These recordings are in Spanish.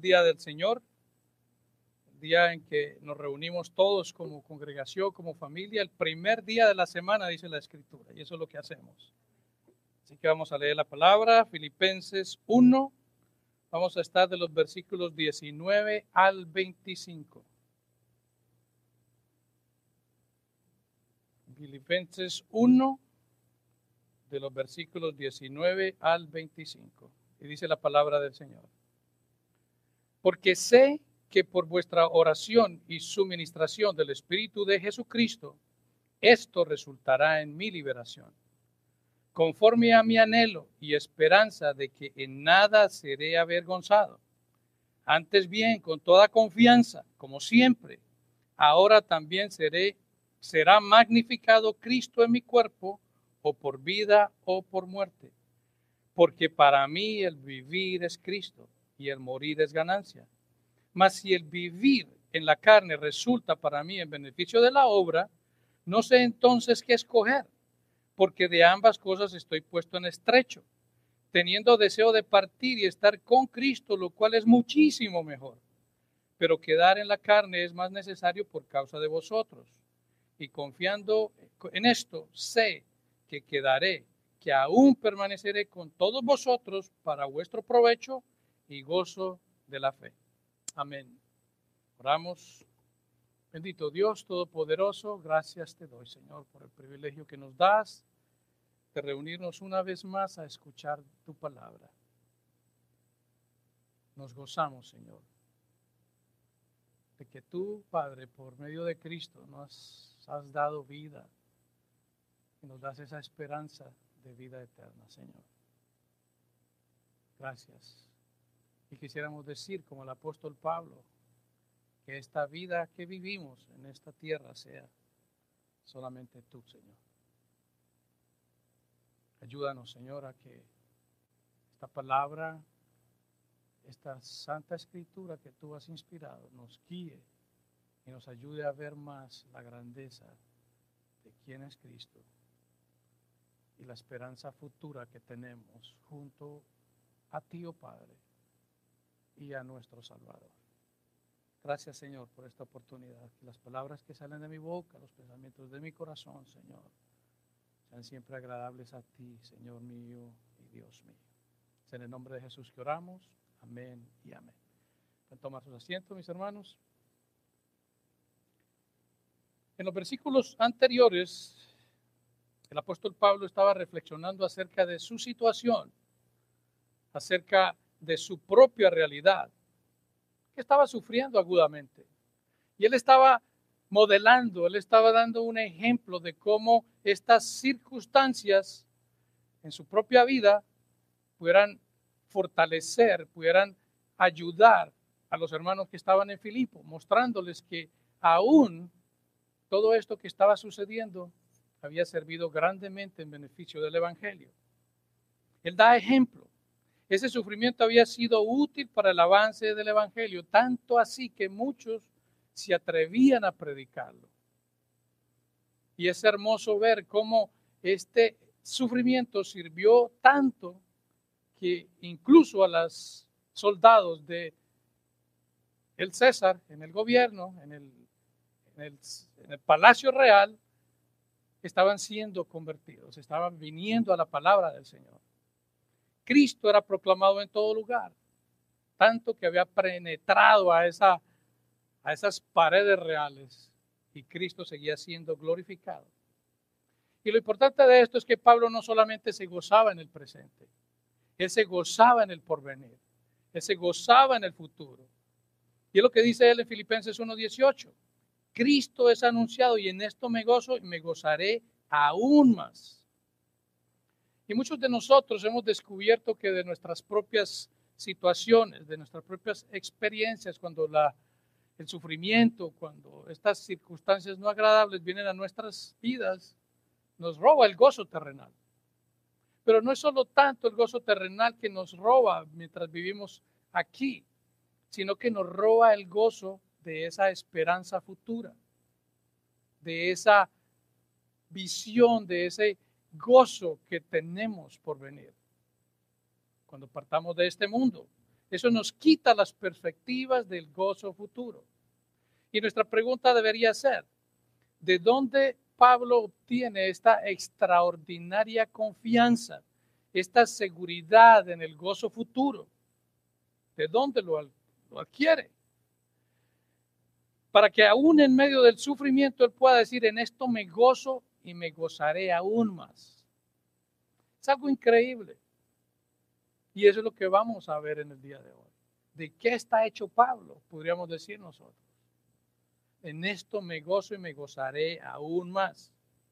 día del Señor, el día en que nos reunimos todos como congregación, como familia, el primer día de la semana, dice la Escritura, y eso es lo que hacemos. Así que vamos a leer la palabra, Filipenses 1, vamos a estar de los versículos 19 al 25. Filipenses 1, de los versículos 19 al 25. Y dice la palabra del Señor. Porque sé que por vuestra oración y suministración del Espíritu de Jesucristo, esto resultará en mi liberación, conforme a mi anhelo y esperanza de que en nada seré avergonzado. Antes bien, con toda confianza, como siempre, ahora también será magnificado Cristo en mi cuerpo, o por vida o por muerte. Porque para mí el vivir es Cristo y el morir es ganancia. Mas si el vivir en la carne resulta para mí en beneficio de la obra, no sé entonces qué escoger, porque de ambas cosas estoy puesto en estrecho, teniendo deseo de partir y estar con Cristo, lo cual es muchísimo mejor. Pero quedar en la carne es más necesario por causa de vosotros. Y confiando en esto, sé que quedaré, que aún permaneceré con todos vosotros para vuestro provecho y gozo de la fe. Amén. Oramos. Bendito Dios Todopoderoso, gracias te doy, Señor, por el privilegio que nos das de reunirnos una vez más a escuchar tu palabra. Nos gozamos, Señor, de que tú, Padre, por medio de Cristo, nos has dado vida y nos das esa esperanza de vida eterna, Señor. Gracias. Y quisiéramos decir, como el apóstol Pablo, que esta vida que vivimos en esta tierra sea solamente tú, Señor. Ayúdanos, Señor, a que esta palabra, esta santa escritura que tú has inspirado, nos guíe y nos ayude a ver más la grandeza de quién es Cristo y la esperanza futura que tenemos junto a ti, oh Padre, y a nuestro Salvador. Gracias, Señor, por esta oportunidad. Que las palabras que salen de mi boca, los pensamientos de mi corazón, Señor, sean siempre agradables a ti, Señor mío y Dios mío. Es en el nombre de Jesús que oramos. Amén y amén. Pueden tomar sus asientos, mis hermanos. En los versículos anteriores, el apóstol Pablo estaba reflexionando acerca de su situación, acerca de su propia realidad, que estaba sufriendo agudamente. Y él estaba modelando, él estaba dando un ejemplo de cómo estas circunstancias en su propia vida pudieran fortalecer, pudieran ayudar a los hermanos que estaban en Filipo, mostrándoles que aún todo esto que estaba sucediendo había servido grandemente en beneficio del Evangelio. Él da ejemplo. Ese sufrimiento había sido útil para el avance del Evangelio, tanto así que muchos se atrevían a predicarlo. Y es hermoso ver cómo este sufrimiento sirvió tanto que incluso a los soldados de el César, en el gobierno, en el palacio real, estaban siendo convertidos, estaban viniendo a la palabra del Señor. Cristo era proclamado en todo lugar, tanto que había penetrado a esas paredes reales y Cristo seguía siendo glorificado. Y lo importante de esto es que Pablo no solamente se gozaba en el presente, él se gozaba en el porvenir, él se gozaba en el futuro. Y es lo que dice él en Filipenses 1:18. Cristo es anunciado y en esto me gozo y me gozaré aún más. Y muchos de nosotros hemos descubierto que de nuestras propias situaciones, de nuestras propias experiencias, cuando el sufrimiento, cuando estas circunstancias no agradables vienen a nuestras vidas, nos roba el gozo terrenal. Pero no es solo tanto el gozo terrenal que nos roba mientras vivimos aquí, sino que nos roba el gozo de esa esperanza futura, de esa visión, de ese gozo que tenemos por venir cuando partamos de este mundo. Eso nos quita las perspectivas del gozo futuro. Y nuestra pregunta debería ser, ¿de dónde Pablo obtiene esta extraordinaria confianza, esta seguridad en el gozo futuro? ¿De dónde lo adquiere? Para que aún en medio del sufrimiento él pueda decir, en esto me gozo y me gozaré aún más. Es algo increíble. Y eso es lo que vamos a ver en el día de hoy. ¿De qué está hecho Pablo? Podríamos decir nosotros. En esto me gozo y me gozaré aún más.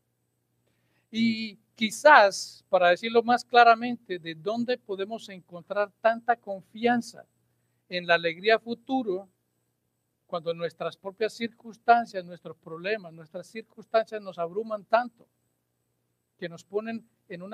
Y quizás, para decirlo más claramente, ¿de dónde podemos encontrar tanta confianza en la alegría futuro cuando nuestras propias circunstancias, nuestros problemas, nuestras circunstancias nos abruman tanto que nos ponen en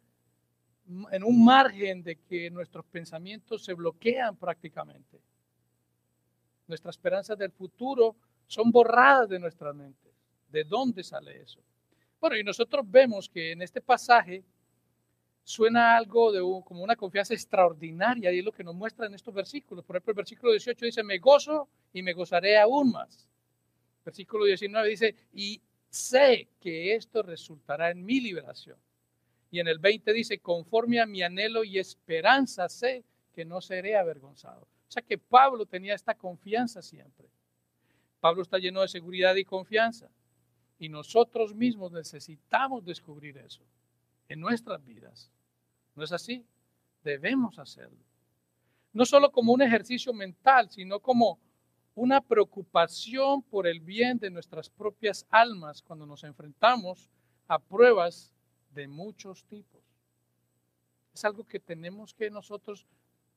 un margen de que nuestros pensamientos se bloquean prácticamente? Nuestras esperanzas del futuro son borradas de nuestras mentes. ¿De dónde sale eso? Bueno, y nosotros vemos que en este pasaje suena algo como una confianza extraordinaria, y es lo que nos muestra en estos versículos. Por ejemplo, el versículo 18 dice, me gozo y me gozaré aún más. Versículo 19 dice, y sé que esto resultará en mi liberación. Y en el 20 dice, conforme a mi anhelo y esperanza, sé que no seré avergonzado. O sea que Pablo tenía esta confianza siempre. Pablo está lleno de seguridad y confianza. Y nosotros mismos necesitamos descubrir eso en nuestras vidas. ¿No es así? Debemos hacerlo. No solo como un ejercicio mental, sino como una preocupación por el bien de nuestras propias almas cuando nos enfrentamos a pruebas de muchos tipos. Es algo que tenemos que nosotros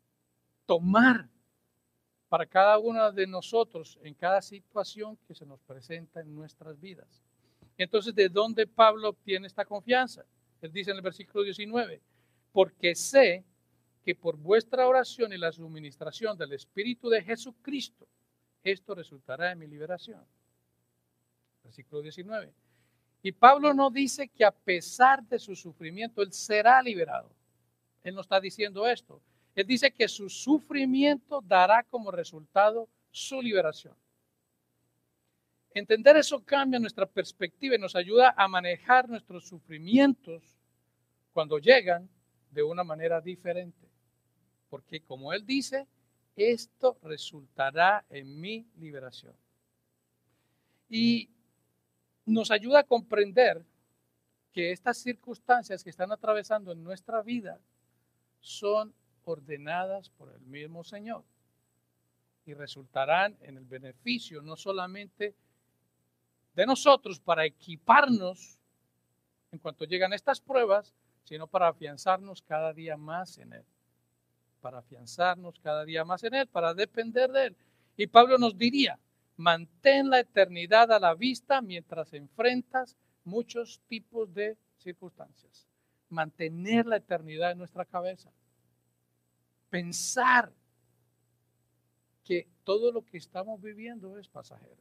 tomar para cada uno de nosotros en cada situación que se nos presenta en nuestras vidas. Entonces, ¿de dónde Pablo obtiene esta confianza? Él dice en el versículo 19, porque sé que por vuestra oración y la suministración del Espíritu de Jesucristo, esto resultará en mi liberación. Versículo 19. Y Pablo no dice que a pesar de su sufrimiento, él será liberado. Él no está diciendo esto. Él dice que su sufrimiento dará como resultado su liberación. Entender eso cambia nuestra perspectiva y nos ayuda a manejar nuestros sufrimientos cuando llegan de una manera diferente. Porque como él dice, esto resultará en mi liberación. Y nos ayuda a comprender que estas circunstancias que están atravesando en nuestra vida son ordenadas por el mismo Señor y resultarán en el beneficio no solamente de nosotros para equiparnos en cuanto llegan estas pruebas, sino para afianzarnos cada día más en Él. Para afianzarnos cada día más en Él, para depender de Él. Y Pablo nos diría, mantén la eternidad a la vista mientras enfrentas muchos tipos de circunstancias. Mantener la eternidad en nuestra cabeza. Pensar que todo lo que estamos viviendo es pasajero.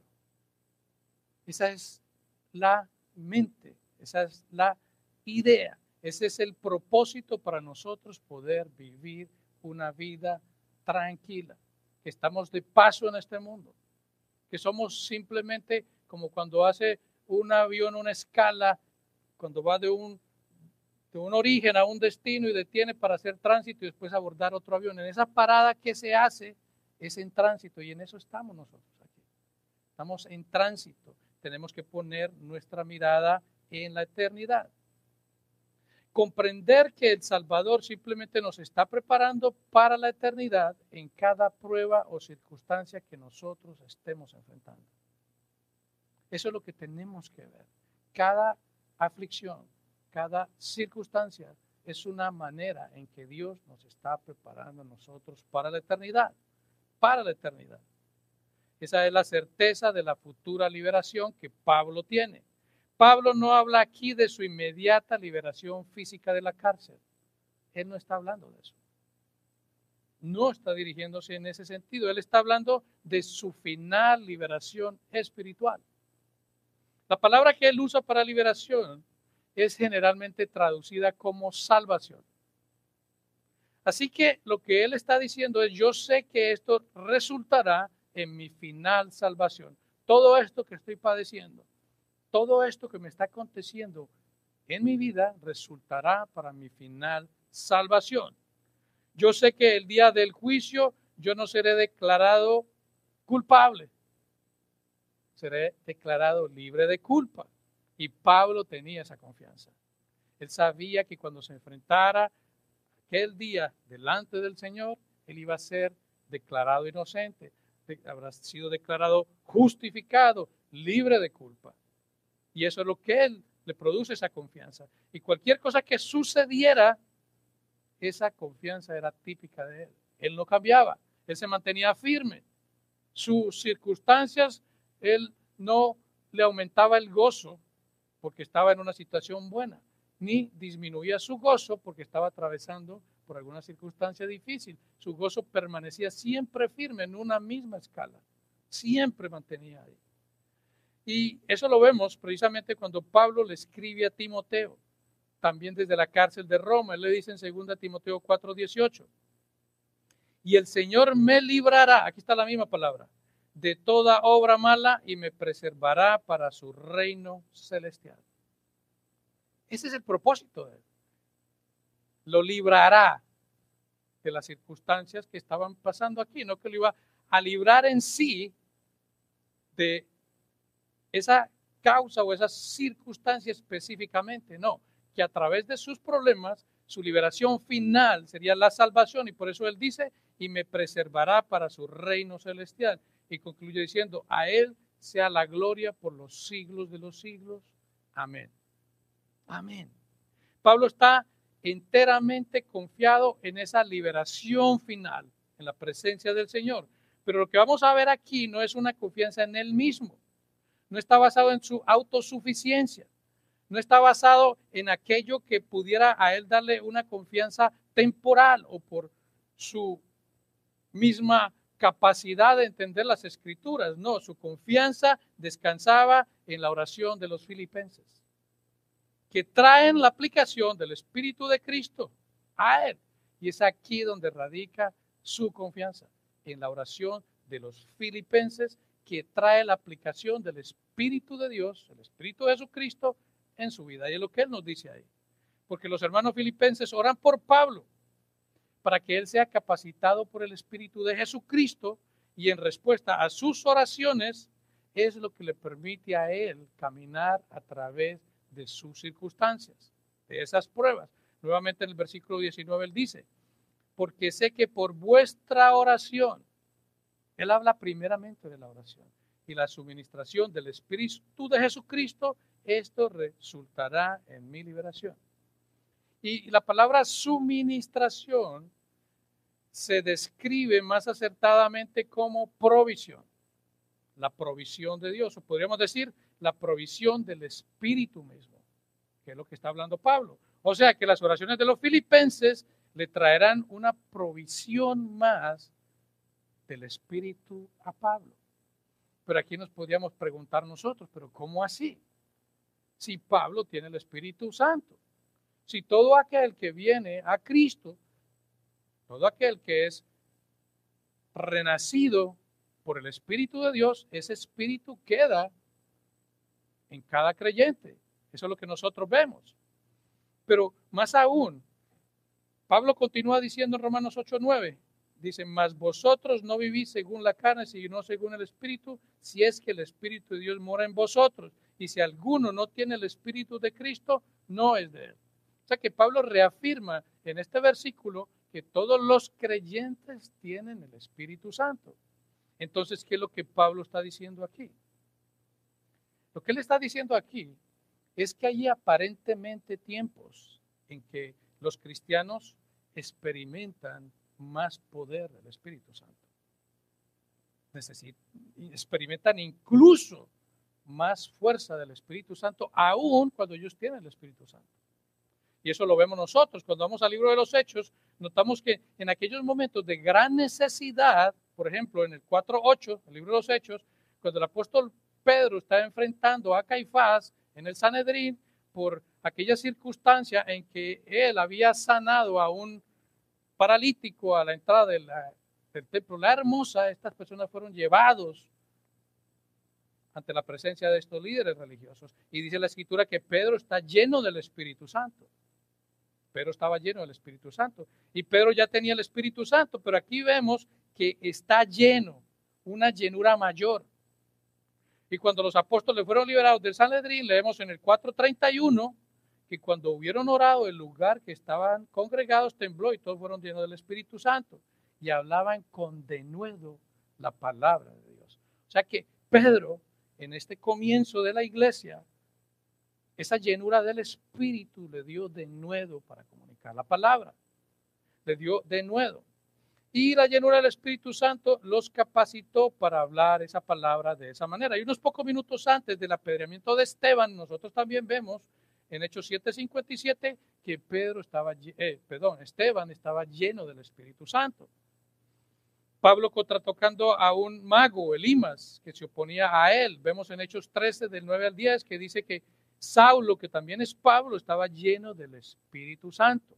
Esa es la mente, esa es la idea, ese es el propósito para nosotros poder vivir una vida tranquila, que estamos de paso en este mundo, que somos simplemente como cuando hace un avión una escala, cuando va de un origen a un destino y detiene para hacer tránsito y después abordar otro avión. En esa parada que se hace es en tránsito y en eso estamos nosotros aquí. Estamos en tránsito. Tenemos que poner nuestra mirada en la eternidad. Comprender que el Salvador simplemente nos está preparando para la eternidad en cada prueba o circunstancia que nosotros estemos enfrentando. Eso es lo que tenemos que ver. Cada aflicción, cada circunstancia es una manera en que Dios nos está preparando a nosotros para la eternidad. Para la eternidad. Esa es la certeza de la futura liberación que Pablo tiene. Pablo no habla aquí de su inmediata liberación física de la cárcel. Él no está hablando de eso. No está dirigiéndose en ese sentido. Él está hablando de su final liberación espiritual. La palabra que él usa para liberación es generalmente traducida como salvación. Así que lo que él está diciendo es, yo sé que esto resultará en mi final salvación. Todo esto que estoy padeciendo, todo esto que me está aconteciendo en mi vida resultará para mi final salvación. Yo sé que el día del juicio yo no seré declarado culpable, seré declarado libre de culpa. Y Pablo tenía esa confianza. Él sabía que cuando se enfrentara aquel día delante del Señor, él iba a ser declarado inocente, habrá sido declarado justificado, libre de culpa. Y eso es lo que él le produce, esa confianza. Y cualquier cosa que sucediera, esa confianza era típica de él. Él no cambiaba, él se mantenía firme. Sus circunstancias, él no le aumentaba el gozo porque estaba en una situación buena, ni disminuía su gozo porque estaba atravesando por alguna circunstancia difícil. Su gozo permanecía siempre firme en una misma escala, siempre mantenía ahí. Y eso lo vemos precisamente cuando Pablo le escribe a Timoteo, también desde la cárcel de Roma. Él le dice en 2 Timoteo 4:18, y el Señor me librará, aquí está la misma palabra, de toda obra mala y me preservará para su reino celestial. Ese es el propósito de él. Lo librará de las circunstancias que estaban pasando aquí, no que lo iba a librar en sí de esa causa o esa circunstancia específicamente, no, que a través de sus problemas, su liberación final sería la salvación, y por eso él dice, y me preservará para su reino celestial. Y concluye diciendo, a él sea la gloria por los siglos de los siglos. Amén. Amén. Pablo está enteramente confiado en esa liberación final, en la presencia del Señor. Pero lo que vamos a ver aquí no es una confianza en él mismo. No está basado en su autosuficiencia. No está basado en aquello que pudiera a él darle una confianza temporal o por su misma capacidad de entender las escrituras. No, su confianza descansaba en la oración de los filipenses, que traen la aplicación del Espíritu de Cristo a él. Y es aquí donde radica su confianza, en la oración de los filipenses, que trae la aplicación del Espíritu de Dios, el Espíritu de Jesucristo, en su vida. Y es lo que él nos dice ahí. Porque los hermanos filipenses oran por Pablo, para que él sea capacitado por el Espíritu de Jesucristo, y en respuesta a sus oraciones, es lo que le permite a él caminar a través de sus circunstancias, de esas pruebas. Nuevamente en el versículo 19 él dice, porque sé que por vuestra oración, él habla primeramente de la oración y la suministración del Espíritu de Jesucristo, esto resultará en mi liberación. Y la palabra suministración se describe más acertadamente como provisión, la provisión de Dios, o podríamos decir la provisión del Espíritu mismo, que es lo que está hablando Pablo. O sea que las oraciones de los filipenses le traerán una provisión más del Espíritu a Pablo. Pero aquí nos podríamos preguntar nosotros, ¿pero cómo así? Si Pablo tiene el Espíritu Santo, si todo aquel que viene a Cristo, todo aquel que es renacido por el Espíritu de Dios, ese Espíritu queda en cada creyente. Eso es lo que nosotros vemos. Pero más aún, Pablo continúa diciendo en Romanos 8:9, dice, mas vosotros no vivís según la carne, sino según el Espíritu, si es que el Espíritu de Dios mora en vosotros. Y si alguno no tiene el Espíritu de Cristo, no es de él. O sea que Pablo reafirma en este versículo que todos los creyentes tienen el Espíritu Santo. Entonces, ¿qué es lo que Pablo está diciendo aquí? Lo que él está diciendo aquí es que hay aparentemente tiempos en que los cristianos experimentan más poder del Espíritu Santo. Experimentan incluso más fuerza del Espíritu Santo, aún cuando ellos tienen el Espíritu Santo. Y eso lo vemos nosotros. Cuando vamos al libro de los Hechos, notamos que en aquellos momentos de gran necesidad, por ejemplo, en el 4:8, el libro de los Hechos, cuando el apóstol Pedro está enfrentando a Caifás en el Sanedrín por aquella circunstancia en que él había sanado a un paralítico a la entrada del templo La Hermosa, estas personas fueron llevados ante la presencia de estos líderes religiosos. Y dice la Escritura que Pedro está lleno del Espíritu Santo. Pedro estaba lleno del Espíritu Santo. Y Pedro ya tenía el Espíritu Santo, pero aquí vemos que está lleno, una llenura mayor. Y cuando los apóstoles fueron liberados del Sanedrín, leemos en el 4:31 que cuando hubieron orado, el lugar que estaban congregados tembló y todos fueron llenos del Espíritu Santo y hablaban con denuedo la palabra de Dios. O sea que Pedro, en este comienzo de la iglesia, esa llenura del Espíritu le dio denuedo para comunicar la palabra. Le dio denuedo. Y la llenura del Espíritu Santo los capacitó para hablar esa palabra de esa manera. Y unos pocos minutos antes del apedreamiento de Esteban, nosotros también vemos en Hechos 7:57 que Esteban estaba lleno del Espíritu Santo. Pablo contratocando a un mago, Elimas, que se oponía a él. Vemos en Hechos 13, del 9 al 10, que dice que Saulo, que también es Pablo, estaba lleno del Espíritu Santo.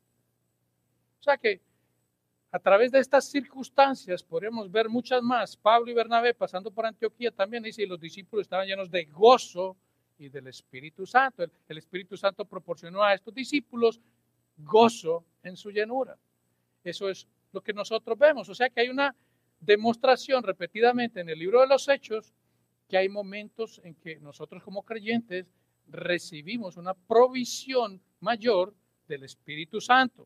O sea que a través de estas circunstancias podemos ver muchas más. Pablo y Bernabé pasando por Antioquía también dice, y los discípulos estaban llenos de gozo y del Espíritu Santo. El Espíritu Santo proporcionó a estos discípulos gozo en su llenura. Eso es lo que nosotros vemos. O sea que hay una demostración repetidamente en el libro de los Hechos que hay momentos en que nosotros como creyentes recibimos una provisión mayor del Espíritu Santo.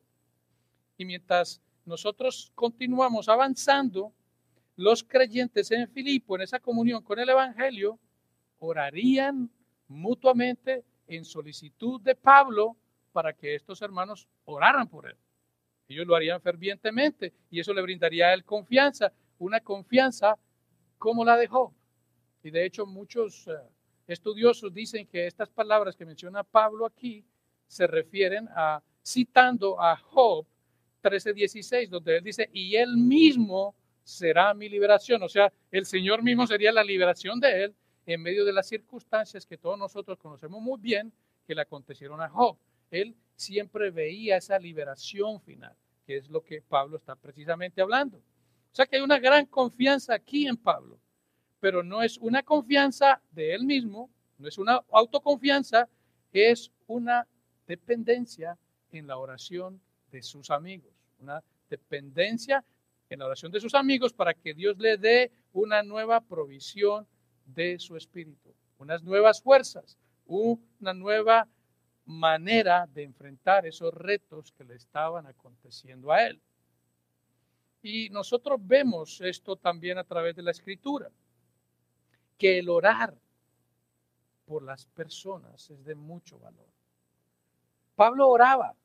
Y mientras nosotros continuamos avanzando, los creyentes en Filipo, en esa comunión con el Evangelio, orarían mutuamente en solicitud de Pablo para que estos hermanos oraran por él. Ellos lo harían fervientemente y eso le brindaría a él confianza, una confianza como la de Job. Y de hecho muchos estudiosos dicen que estas palabras que menciona Pablo aquí se refieren a, citando a Job 13:16, donde él dice, y él mismo será mi liberación. O sea, el Señor mismo sería la liberación de él en medio de las circunstancias que todos nosotros conocemos muy bien que le acontecieron a Job. Él siempre veía esa liberación final, que es lo que Pablo está precisamente hablando. O sea que hay una gran confianza aquí en Pablo, pero no es una confianza de él mismo, no es una autoconfianza, es una dependencia en la oración de sus amigos, una dependencia en la oración de sus amigos para que Dios le dé una nueva provisión de su espíritu, unas nuevas fuerzas, una nueva manera de enfrentar esos retos que le estaban aconteciendo a él. Y nosotros vemos esto también a través de la Escritura, que el orar por las personas es de mucho valor. Pablo oraba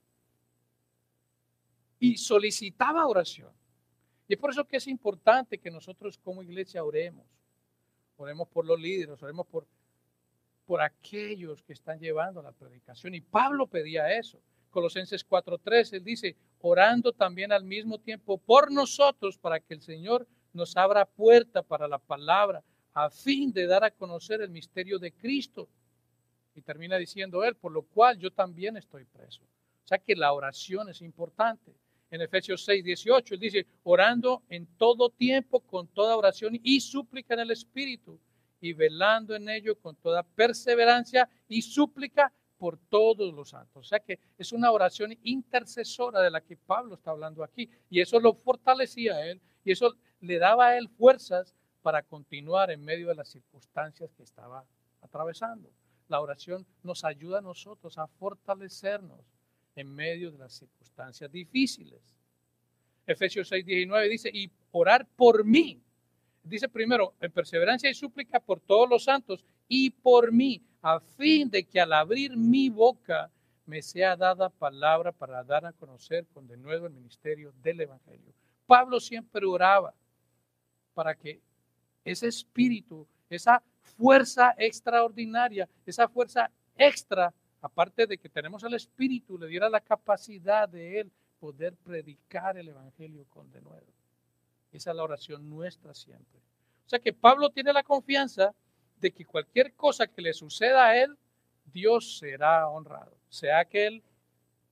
y solicitaba oración. Y es por eso que es importante que nosotros como iglesia oremos. Oremos por los líderes, oremos por aquellos que están llevando la predicación. Y Pablo pedía eso. Colosenses 4:3, él dice, orando también al mismo tiempo por nosotros para que el Señor nos abra puerta para la palabra a fin de dar a conocer el misterio de Cristo. Y termina diciendo él, por lo cual yo también estoy preso. O sea que la oración es importante. En Efesios 6:18, él dice, orando en todo tiempo con toda oración y súplica en el Espíritu y velando en ello con toda perseverancia y súplica por todos los santos. O sea que es una oración intercesora de la que Pablo está hablando aquí. Y eso lo fortalecía a él y eso le daba a él fuerzas para continuar en medio de las circunstancias que estaba atravesando. La oración nos ayuda a nosotros a fortalecernos en medio de las circunstancias difíciles. Efesios 6:19 dice, y orar por mí. Dice primero, en perseverancia y súplica por todos los santos y por mí, a fin de que al abrir mi boca me sea dada palabra para dar a conocer con denuedo el ministerio del Evangelio. Pablo siempre oraba para que ese espíritu, esa fuerza extraordinaria, esa fuerza extra, aparte de que tenemos el espíritu, le diera la capacidad de él poder predicar el Evangelio con denuedo. Esa es la oración nuestra siempre. O sea que Pablo tiene la confianza de que cualquier cosa que le suceda a él, Dios será honrado. Sea que él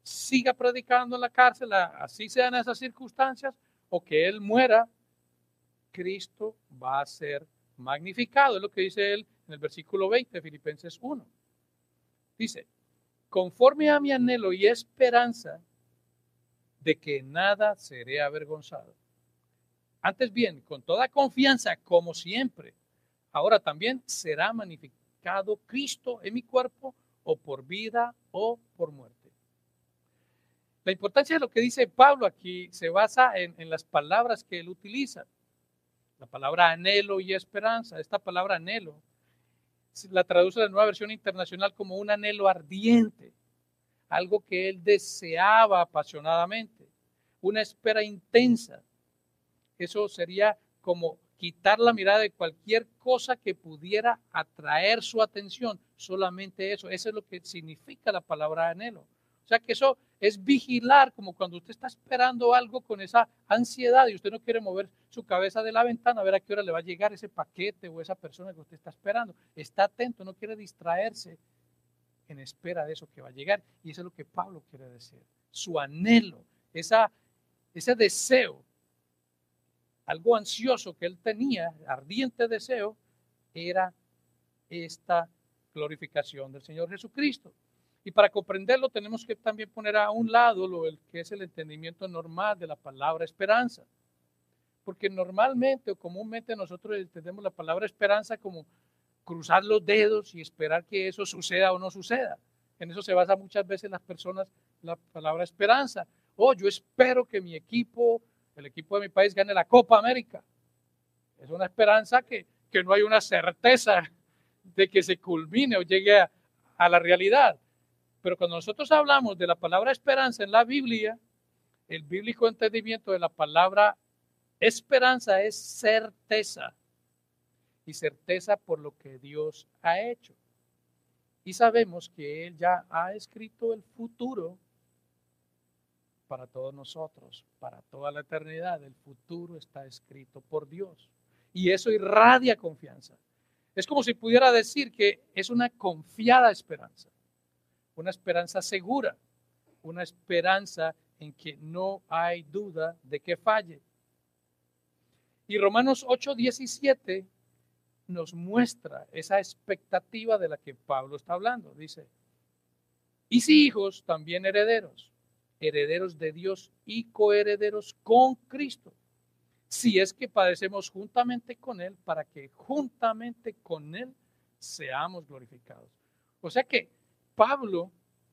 siga predicando en la cárcel, así sean esas circunstancias, o que él muera, Cristo va a ser magnificado. Es lo que dice él en el versículo 20 de Filipenses 1. Dice, conforme a mi anhelo y esperanza de que nada seré avergonzado. Antes bien, con toda confianza, como siempre, ahora también será magnificado Cristo en mi cuerpo, o por vida o por muerte. La importancia de lo que dice Pablo aquí se basa en las palabras que él utiliza. La palabra anhelo y esperanza. Esta palabra anhelo la traduce la Nueva Versión Internacional como un anhelo ardiente, algo que él deseaba apasionadamente, una espera intensa. Eso sería como quitar la mirada de cualquier cosa que pudiera atraer su atención, solamente eso. Eso es lo que significa la palabra anhelo. O sea que eso es vigilar, como cuando usted está esperando algo con esa ansiedad y usted no quiere mover su cabeza de la ventana a ver a qué hora le va a llegar ese paquete o esa persona que usted está esperando. Está atento, no quiere distraerse en espera de eso que va a llegar. Y eso es lo que Pablo quiere decir. Su anhelo, ese deseo, algo ansioso que él tenía, ardiente deseo, era esta glorificación del Señor Jesucristo. Y para comprenderlo tenemos que también poner a un lado lo que es el entendimiento normal de la palabra esperanza. Porque normalmente o comúnmente nosotros entendemos la palabra esperanza como cruzar los dedos y esperar que eso suceda o no suceda. En eso se basa muchas veces las personas la palabra esperanza. Oh, yo espero que mi equipo, el equipo de mi país, gane la Copa América. Es una esperanza que no hay una certeza de que se culmine o llegue a la realidad. Pero cuando nosotros hablamos de la palabra esperanza en la Biblia, el bíblico entendimiento de la palabra esperanza es certeza. Y certeza por lo que Dios ha hecho. Y sabemos que Él ya ha escrito el futuro para todos nosotros, para toda la eternidad. El futuro está escrito por Dios. Y eso irradia confianza. Es como si pudiera decir que es una confiada esperanza. Una esperanza segura, una esperanza en que no hay duda de que falle. Y Romanos 8:17 nos muestra esa expectativa de la que Pablo está hablando. Dice, y si hijos, también herederos, herederos de Dios y coherederos con Cristo, si es que padecemos juntamente con Él, para que juntamente con Él seamos glorificados. O sea que Pablo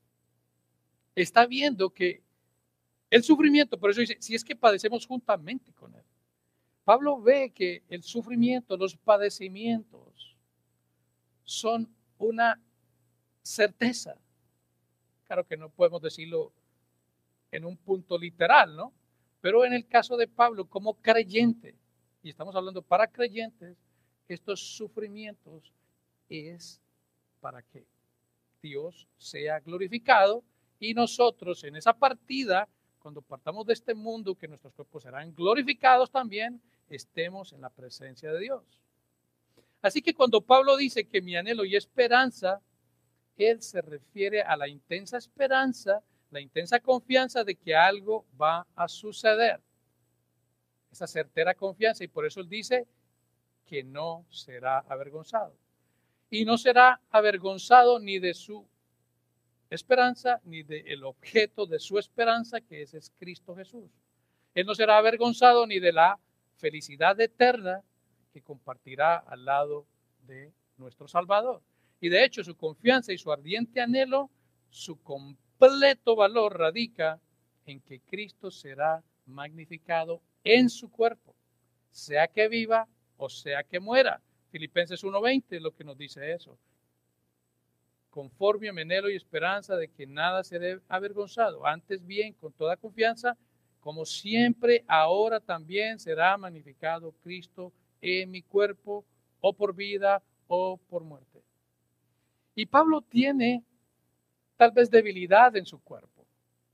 está viendo que el sufrimiento, por eso dice, si es que padecemos juntamente con Él. Pablo ve que el sufrimiento, los padecimientos son una certeza. Claro que no podemos decirlo en un punto literal, ¿no? Pero en el caso de Pablo, como creyente, y estamos hablando para creyentes, estos sufrimientos es para que Dios sea glorificado y nosotros en esa partida, cuando partamos de este mundo, que nuestros cuerpos serán glorificados también, estemos en la presencia de Dios. Así que cuando Pablo dice que mi anhelo y esperanza, él se refiere a la intensa esperanza, la intensa confianza de que algo va a suceder. Esa certera confianza, y por eso él dice que no será avergonzado. Y no será avergonzado ni de su esperanza, ni del objeto de su esperanza, que es Cristo Jesús. Él no será avergonzado ni de la felicidad eterna que compartirá al lado de nuestro Salvador. Y de hecho su confianza y su ardiente anhelo, su completo valor radica en que Cristo será magnificado en su cuerpo, sea que viva o sea que muera. Filipenses 1:20 es lo que nos dice eso. Conforme a mi anhelo y esperanza de que nada seré avergonzado, antes bien, con toda confianza, como siempre, ahora también será magnificado Cristo en mi cuerpo, o por vida o por muerte. Y Pablo tiene tal vez debilidad en su cuerpo.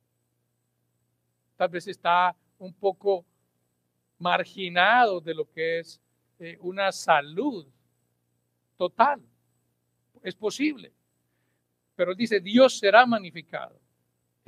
Tal vez está un poco marginado de lo que es una salud total. Es posible. Pero él dice, Dios será magnificado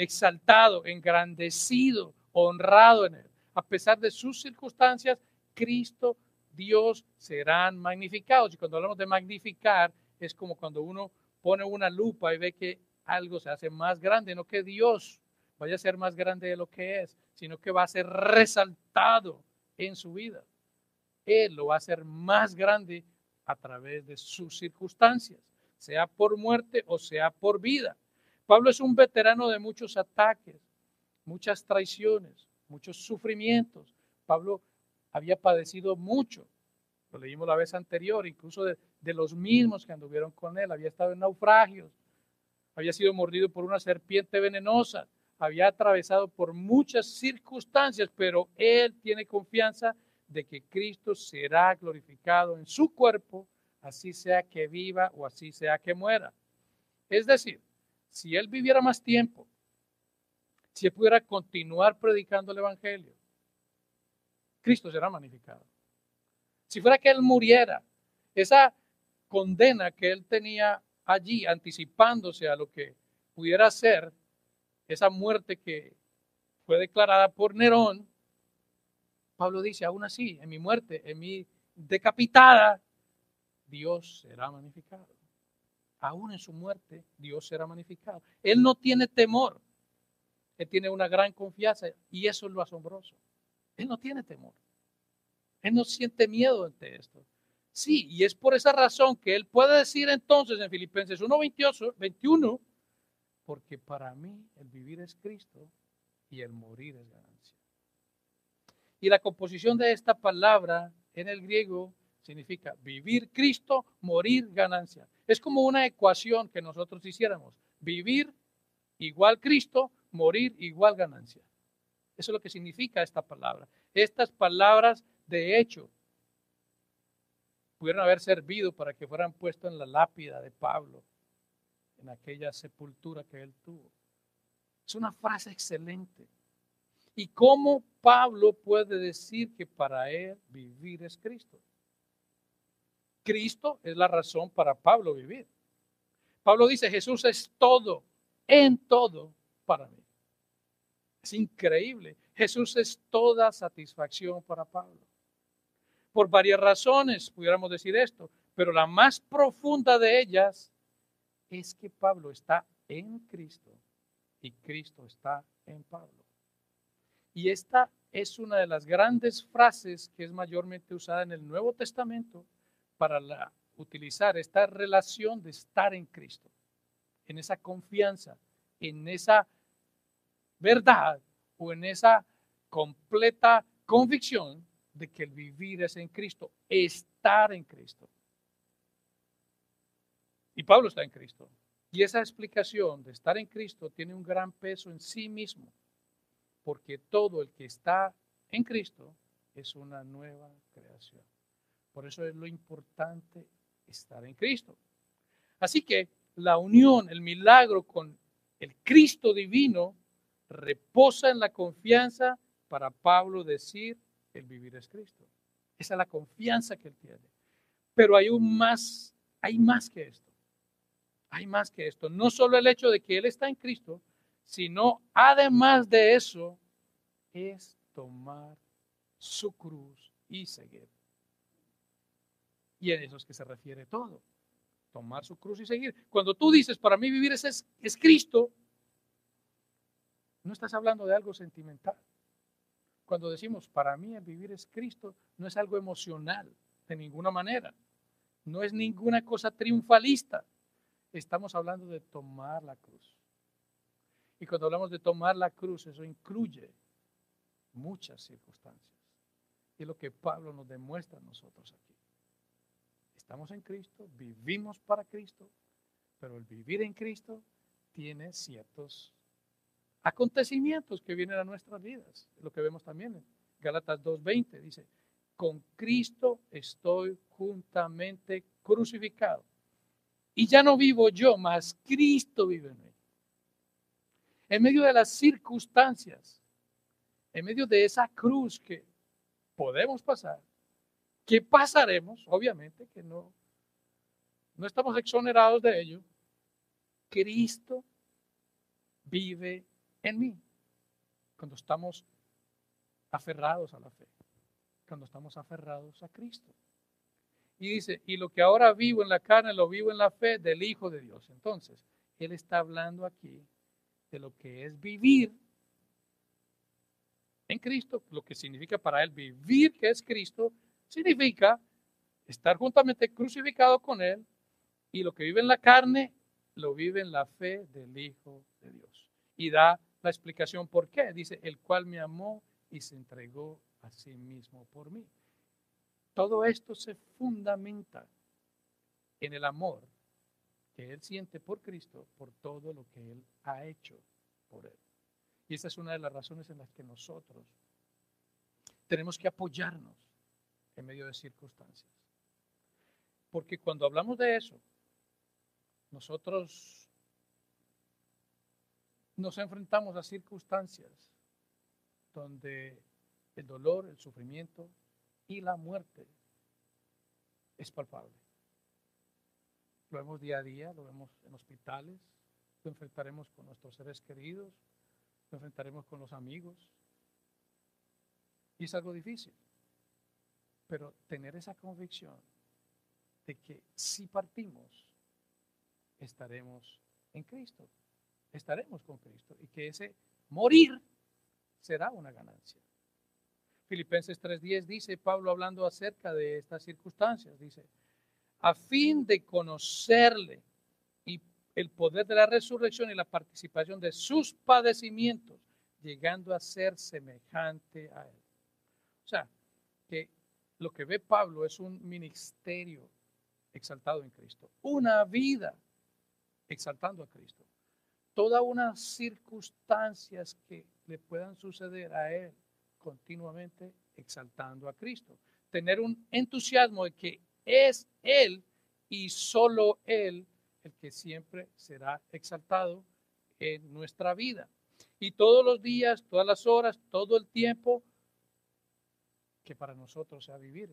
exaltado, engrandecido, honrado en él. A pesar de sus circunstancias, Cristo, Dios serán magnificados. Y cuando hablamos de magnificar, es como cuando uno pone una lupa y ve que algo se hace más grande, no que Dios vaya a ser más grande de lo que es, sino que va a ser resaltado en su vida. Él lo va a hacer más grande a través de sus circunstancias, sea por muerte o sea por vida. Pablo es un veterano de muchos ataques, muchas traiciones, muchos sufrimientos. Pablo había padecido mucho, lo leímos la vez anterior, incluso de los mismos que anduvieron con él. Había estado en naufragios, había sido mordido por una serpiente venenosa, había atravesado por muchas circunstancias, pero él tiene confianza de que Cristo será glorificado en su cuerpo, así sea que viva o así sea que muera. Es decir, si él viviera más tiempo, si él pudiera continuar predicando el evangelio, Cristo será magnificado. Si fuera que él muriera, esa condena que él tenía allí, anticipándose a lo que pudiera ser esa muerte que fue declarada por Nerón, Pablo dice, aún así, en mi muerte, en mi decapitada, Dios será magnificado. Aún en su muerte, Dios será magnificado. Él no tiene temor. Él tiene una gran confianza y eso es lo asombroso. Él no tiene temor. Él no siente miedo ante esto. Sí, y es por esa razón que él puede decir entonces en Filipenses 1:21, porque para mí el vivir es Cristo y el morir es ganancia. Y la composición de esta palabra en el griego significa vivir Cristo, morir ganancia. Es como una ecuación que nosotros hiciéramos. Vivir igual Cristo, morir igual ganancia. Eso es lo que significa esta palabra. Estas palabras, de hecho, pudieron haber servido para que fueran puestas en la lápida de Pablo, en aquella sepultura que él tuvo. Es una frase excelente. ¿Y cómo Pablo puede decir que para él vivir es Cristo? Cristo es la razón para Pablo vivir. Pablo dice, Jesús es todo, en todo para mí. Es increíble. Jesús es toda satisfacción para Pablo. Por varias razones pudiéramos decir esto, pero la más profunda de ellas es que Pablo está en Cristo y Cristo está en Pablo. Y esta es una de las grandes frases que es mayormente usada en el Nuevo Testamento para utilizar esta relación de estar en Cristo, en esa confianza, en esa verdad o en esa completa convicción de que el vivir es en Cristo, estar en Cristo. Y Pablo está en Cristo. Y esa explicación de estar en Cristo tiene un gran peso en sí mismo, porque todo el que está en Cristo es una nueva creación. Por eso es lo importante estar en Cristo. Así que la unión, el milagro con el Cristo divino reposa en la confianza para Pablo decir el vivir es Cristo. Esa es la confianza que él tiene. Pero hay más que esto. Hay más que esto. No solo el hecho de que él está en Cristo, sino además de eso, es tomar su cruz y seguir. Y en eso es que se refiere todo. Tomar su cruz y seguir. Cuando tú dices, para mí vivir es Cristo, no estás hablando de algo sentimental. Cuando decimos, para mí el vivir es Cristo, no es algo emocional, de ninguna manera. No es ninguna cosa triunfalista. Estamos hablando de tomar la cruz. Y cuando hablamos de tomar la cruz, eso incluye muchas circunstancias. Y es lo que Pablo nos demuestra a nosotros aquí. Estamos en Cristo, vivimos para Cristo, pero el vivir en Cristo tiene ciertos acontecimientos que vienen a nuestras vidas. Lo que vemos también en Gálatas 2:20 dice, con Cristo estoy juntamente crucificado. Y ya no vivo yo, mas Cristo vive en mí. En medio de las circunstancias, en medio de esa cruz que podemos pasar, que pasaremos, obviamente que no estamos exonerados de ello, Cristo vive en mí, cuando estamos aferrados a la fe, cuando estamos aferrados a Cristo. Y dice, y lo que ahora vivo en la carne, lo vivo en la fe del Hijo de Dios. Entonces, él está hablando aquí de lo que es vivir en Cristo, lo que significa para él vivir, que es Cristo, significa estar juntamente crucificado con él, y lo que vive en la carne, lo vive en la fe del Hijo de Dios. Y da la explicación por qué. Dice, el cual me amó y se entregó a sí mismo por mí. Todo esto se fundamenta en el amor que él siente por Cristo, por todo lo que él ha hecho por él. Y esa es una de las razones en las que nosotros tenemos que apoyarnos en medio de circunstancias. Porque cuando hablamos de eso, nosotros nos enfrentamos a circunstancias donde el dolor, el sufrimiento y la muerte es palpable. Lo vemos día a día, lo vemos en hospitales, lo enfrentaremos con nuestros seres queridos, lo enfrentaremos con los amigos. Y es algo difícil. Pero tener esa convicción de que si partimos, estaremos en Cristo, estaremos con Cristo, y que ese morir será una ganancia. Filipenses 3:10 dice, Pablo hablando acerca de estas circunstancias, dice, a fin de conocerle y el poder de la resurrección y la participación de sus padecimientos, llegando a ser semejante a él. O sea, que lo que ve Pablo es un ministerio exaltado en Cristo, una vida exaltando a Cristo, todas unas circunstancias que le puedan suceder a él continuamente exaltando a Cristo, tener un entusiasmo de que es él y solo él el que siempre será exaltado en nuestra vida, y todos los días, todas las horas, todo el tiempo, que para nosotros sea vivir,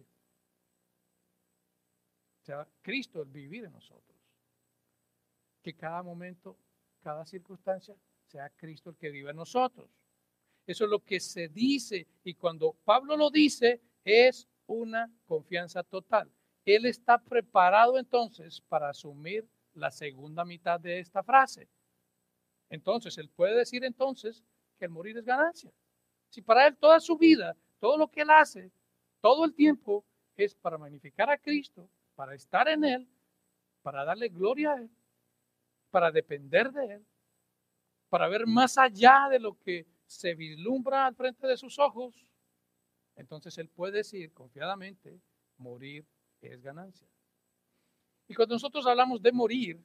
sea Cristo el vivir en nosotros, que cada momento, cada circunstancia, sea Cristo el que vive en nosotros. Eso es lo que se dice, y cuando Pablo lo dice, es una confianza total. Él está preparado entonces para asumir la segunda mitad de esta frase. Entonces, él puede decir entonces que el morir es ganancia. Si para él toda su vida, todo lo que él hace, todo el tiempo es para magnificar a Cristo, para estar en él, para darle gloria a él, para depender de él, para ver más allá de lo que se vislumbra al frente de sus ojos, entonces él puede decir confiadamente, morir es ganancia. Y cuando nosotros hablamos de morir,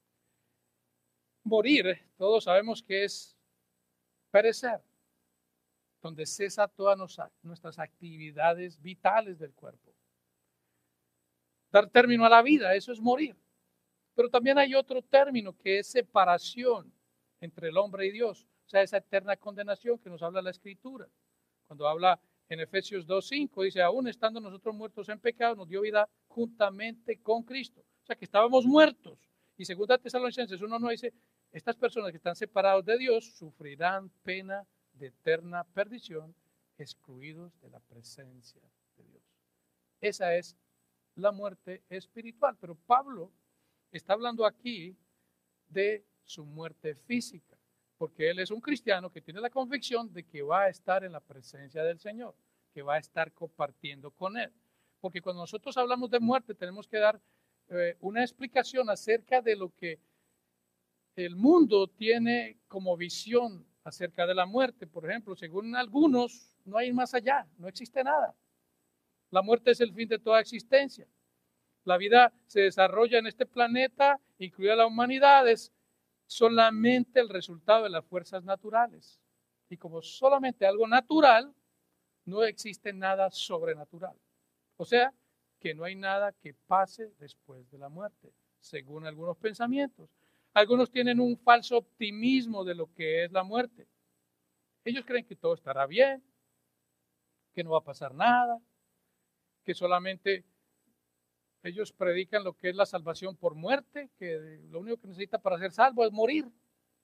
todos sabemos que es perecer, donde cesa todas nuestras actividades vitales del cuerpo. Dar término a la vida, eso es morir. Pero también hay otro término que es separación entre el hombre y Dios, o sea, esa eterna condenación que nos habla la Escritura. Cuando habla en Efesios 2:5, dice, aún estando nosotros muertos en pecado, nos dio vida juntamente con Cristo. O sea, que estábamos muertos. Y segunda Tesalonicenses 1:9 dice, estas personas que están separados de Dios sufrirán pena de eterna perdición, excluidos de la presencia de Dios. Esa es la muerte espiritual. Pero Pablo está hablando aquí de su muerte física, porque él es un cristiano que tiene la convicción de que va a estar en la presencia del Señor, que va a estar compartiendo con él. Porque cuando nosotros hablamos de muerte tenemos que dar una explicación acerca de lo que el mundo tiene como visión acerca de la muerte. Por ejemplo, según algunos, no hay más allá, no existe nada. La muerte es el fin de toda existencia. La vida se desarrolla en este planeta, incluida la humanidad, es solamente el resultado de las fuerzas naturales. Y como solamente algo natural, no existe nada sobrenatural. O sea, que no hay nada que pase después de la muerte, según algunos pensamientos. Algunos tienen un falso optimismo de lo que es la muerte. Ellos creen que todo estará bien, que no va a pasar nada, que solamente ellos predican lo que es la salvación por muerte, que lo único que necesita para ser salvo es morir.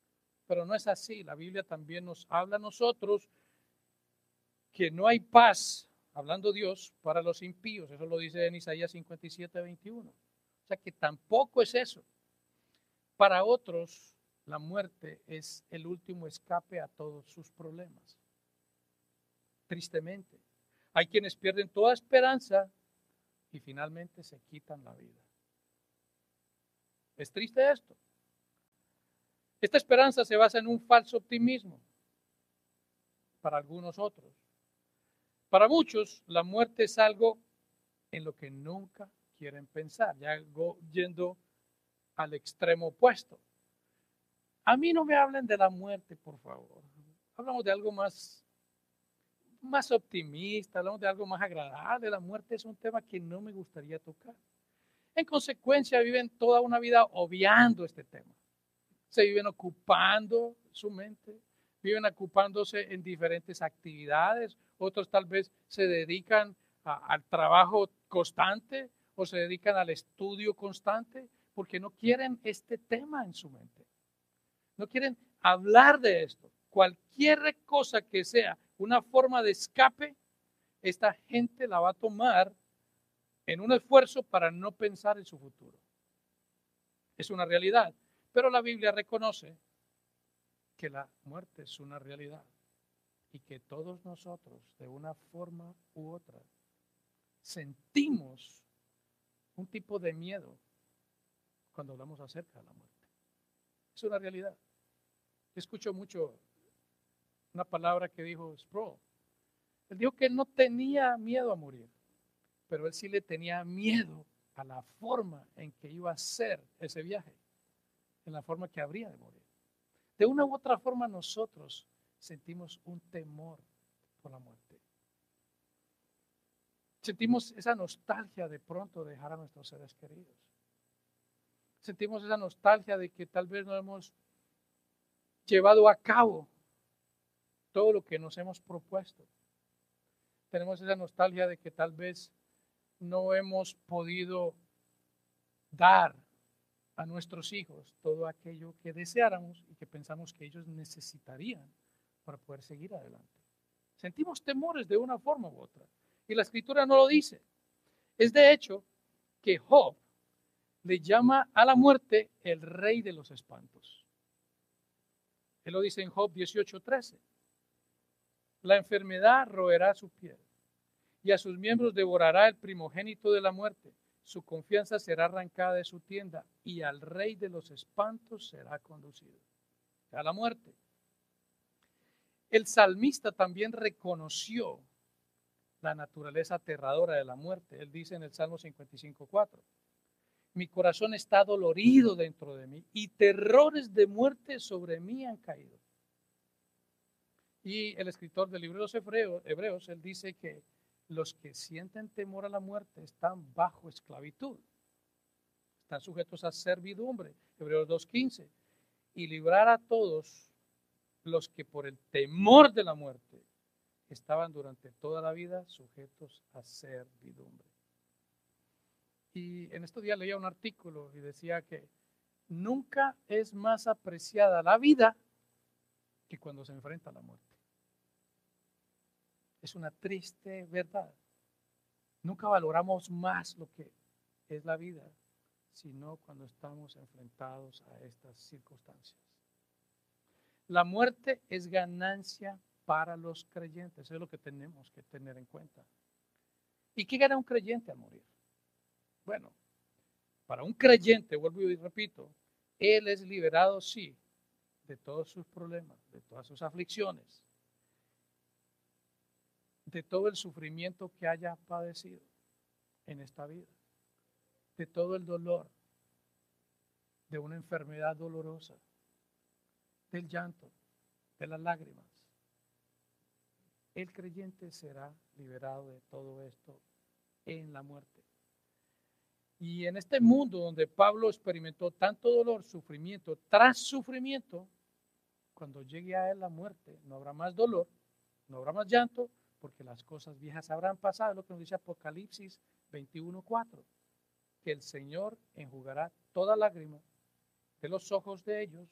pero no es así. La Biblia también nos habla a nosotros que no hay paz, hablando Dios, para los impíos. Eso lo dice en Isaías 57:21. O sea que tampoco es eso. Para otros, la muerte es el último escape a todos sus problemas. Tristemente. Hay quienes pierden toda esperanza y finalmente se quitan la vida. Es triste esto. Esta esperanza se basa en un falso optimismo para algunos otros. Para muchos, la muerte es algo en lo que nunca quieren pensar, ya yendo al extremo opuesto. A mí no me hablen de la muerte, por favor. Hablamos de algo más optimista, hablamos de algo más agradable. La muerte es un tema que no me gustaría tocar. En consecuencia, viven toda una vida obviando este tema. Se viven ocupando su mente, viven ocupándose en diferentes actividades. Otros tal vez se dedican al trabajo constante o se dedican al estudio constante porque no quieren este tema en su mente. No quieren hablar de esto. Cualquier cosa que sea una forma de escape, esta gente la va a tomar en un esfuerzo para no pensar en su futuro. Es una realidad, pero la Biblia reconoce que la muerte es una realidad y que todos nosotros, de una forma u otra, sentimos un tipo de miedo cuando hablamos acerca de la muerte. Es una realidad. Escucho mucho una palabra que dijo Sproul. Él dijo que no tenía miedo a morir, pero él sí le tenía miedo a la forma en que iba a ser ese viaje, en la forma que habría de morir. De una u otra forma nosotros sentimos un temor por la muerte. Sentimos esa nostalgia de pronto de dejar a nuestros seres queridos. Sentimos esa nostalgia de que tal vez no hemos llevado a cabo todo lo que nos hemos propuesto. Tenemos esa nostalgia de que tal vez no hemos podido dar a nuestros hijos todo aquello que deseáramos y que pensamos que ellos necesitarían para poder seguir adelante. Sentimos temores de una forma u otra. Y la escritura no lo dice. Es de hecho que Job le llama a la muerte el rey de los espantos. Él lo dice en Job 18:13. La enfermedad roerá su piel y a sus miembros devorará el primogénito de la muerte. Su confianza será arrancada de su tienda y al rey de los espantos será conducido. A la muerte. El salmista también reconoció la naturaleza aterradora de la muerte. Él dice en el Salmo 55:4. Mi corazón está dolorido dentro de mí y terrores de muerte sobre mí han caído. Y el escritor del libro de los Hebreos, él dice que los que sienten temor a la muerte están bajo esclavitud. Están sujetos a servidumbre. Hebreos 2:15. Y librar a todos los que por el temor de la muerte estaban durante toda la vida sujetos a servidumbre. Y en estos días leía un artículo y decía que nunca es más apreciada la vida que cuando se enfrenta a la muerte. Es una triste verdad. Nunca valoramos más lo que es la vida, sino cuando estamos enfrentados a estas circunstancias. La muerte es ganancia para los creyentes, eso es lo que tenemos que tener en cuenta. ¿Y qué gana un creyente al morir? Bueno, para un creyente, vuelvo y repito, él es liberado, sí, de todos sus problemas, de todas sus aflicciones, de todo el sufrimiento que haya padecido en esta vida, de todo el dolor, de una enfermedad dolorosa, del llanto, de las lágrimas. El creyente será liberado de todo esto en la muerte. Y en este mundo donde Pablo experimentó tanto dolor, sufrimiento, tras sufrimiento, cuando llegue a él la muerte, no habrá más dolor, no habrá más llanto, porque las cosas viejas habrán pasado, es lo que nos dice Apocalipsis 21:4, que el Señor enjugará toda lágrima de los ojos de ellos,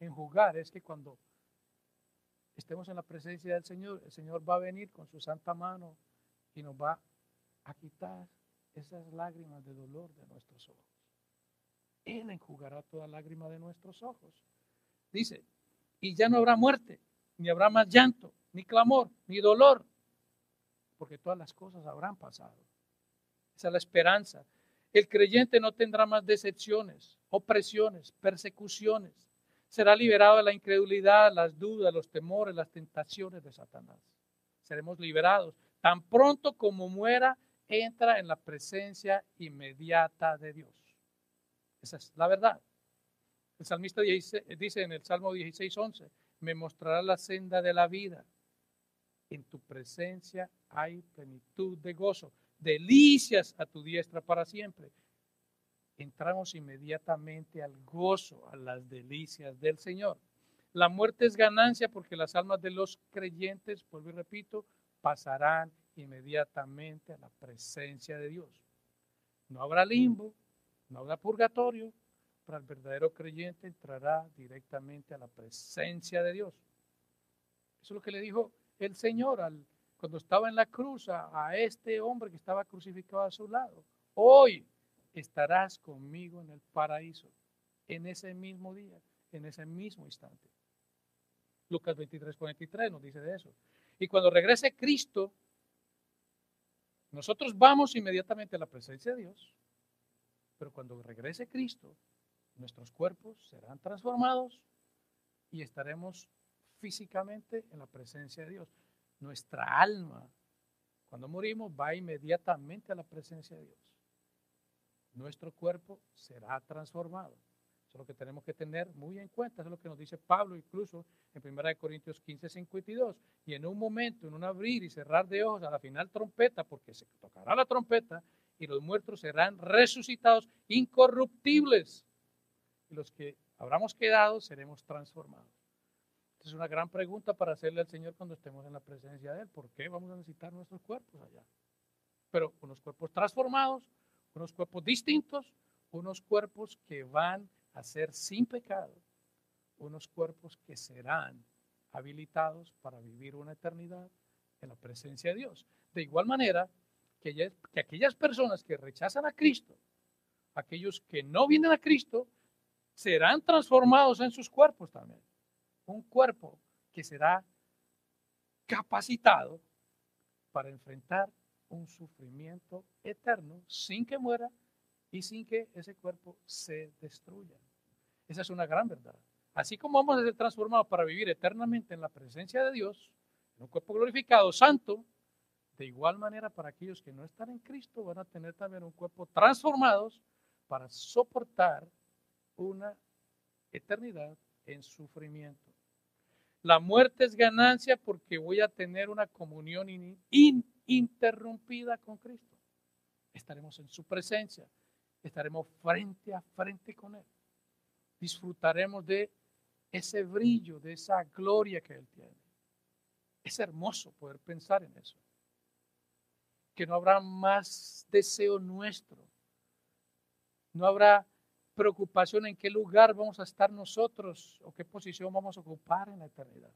enjugar es que cuando estemos en la presencia del Señor, el Señor va a venir con su santa mano y nos va a quitar esas lágrimas de dolor de nuestros ojos. Él enjugará toda lágrima de nuestros ojos. Dice, y ya no habrá muerte, ni habrá más llanto, ni clamor, ni dolor, porque todas las cosas habrán pasado. Esa es la esperanza. El creyente no tendrá más decepciones, opresiones, persecuciones. Será liberado de la incredulidad, las dudas, los temores, las tentaciones de Satanás. Seremos liberados. Tan pronto como muera, entra en la presencia inmediata de Dios. Esa es la verdad. El salmista dice en el Salmo 16:11, me mostrará la senda de la vida. En tu presencia hay plenitud de gozo, delicias a tu diestra para siempre. Entramos inmediatamente al gozo, a las delicias del Señor. La muerte es ganancia porque las almas de los creyentes, vuelvo y repito, pasarán inmediatamente a la presencia de Dios. No habrá limbo, no habrá purgatorio, pero el verdadero creyente entrará directamente a la presencia de Dios. Eso es lo que le dijo el Señor cuando estaba en la cruz a este hombre que estaba crucificado a su lado. Hoy estarás conmigo en el paraíso, en ese mismo día, en ese mismo instante. Lucas 23:43 nos dice de eso. Y cuando regrese Cristo, nosotros vamos inmediatamente a la presencia de Dios, pero cuando regrese Cristo, nuestros cuerpos serán transformados y estaremos físicamente en la presencia de Dios. Nuestra alma, cuando morimos, va inmediatamente a la presencia de Dios. Nuestro cuerpo será transformado. Eso es lo que tenemos que tener muy en cuenta. Eso es lo que nos dice Pablo incluso en 1 Corintios 15:52. Y en un momento, en un abrir y cerrar de ojos, a la final trompeta, porque se tocará la trompeta, y los muertos serán resucitados incorruptibles. Y los que habramos quedado seremos transformados. Esta es una gran pregunta para hacerle al Señor cuando estemos en la presencia de Él. ¿Por qué vamos a necesitar nuestros cuerpos allá? Pero unos cuerpos transformados, unos cuerpos distintos, unos cuerpos que van a ser sin pecado, unos cuerpos que serán habilitados para vivir una eternidad en la presencia de Dios. De igual manera que aquellas personas que rechazan a Cristo, aquellos que no vienen a Cristo, serán transformados en sus cuerpos también. Un cuerpo que será capacitado para enfrentar un sufrimiento eterno sin que muera y sin que ese cuerpo se destruya. Esa es una gran verdad. Así como vamos a ser transformados para vivir eternamente en la presencia de Dios, en un cuerpo glorificado, santo, de igual manera para aquellos que no están en Cristo van a tener también un cuerpo transformados para soportar una eternidad en sufrimiento. La muerte es ganancia porque voy a tener una comunión ininterrumpida con Cristo. Estaremos en su presencia, estaremos frente a frente con Él. Disfrutaremos de ese brillo, de esa gloria que Él tiene. Es hermoso poder pensar en eso. Que no habrá más deseo nuestro. No habrá preocupación en qué lugar vamos a estar nosotros o qué posición vamos a ocupar en la eternidad.